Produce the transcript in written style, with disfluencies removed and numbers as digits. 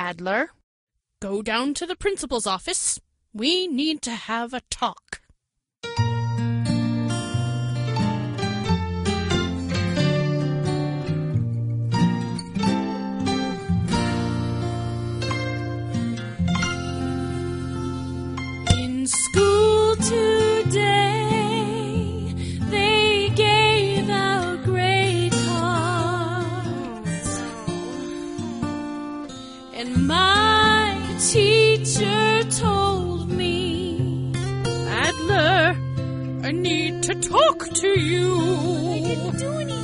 Adler. Go down to the principal's office. We need to have a talk. In school today, they gave out grade cards, and my teacher told me, Adler, I need to talk to you.